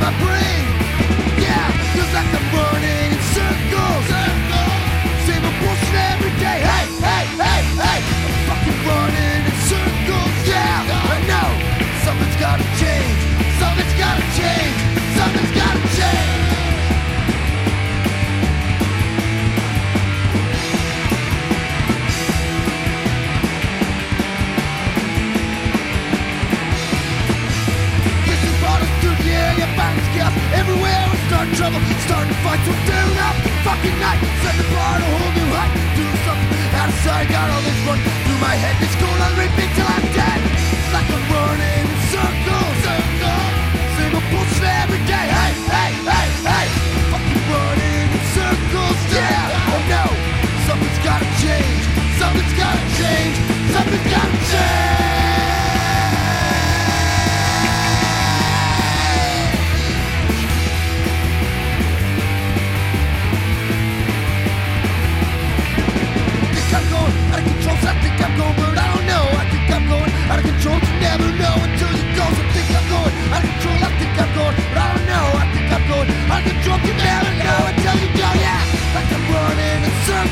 my brain. Yeah, feels like I'm running in circles. Same old bullshit every day. Hey, hey, hey, hey, I'm fucking running in circles. Yeah, I know something's gotta change. Something's gotta change. Something's gotta change. Everywhere we start trouble, starting fights, we're tearing up the fucking night. Setting apart a whole new height, doing something outside. Got all this fun through my head, it's going on repeat till I'm dead. It's like I'm running in circles, same old bullshit every day. Hey, hey, hey, hey, fucking running in circles. Yeah, oh no, something's gotta change. Something's gotta change. Something's gotta change. I think I'm going, but I don't know. I think I'm going out of control. You never know until you go. So I think I'm going out of control. I think I'm going, but I don't know. I think I'm going out of control. You never know until you go. Yeah, like I'm running in circles.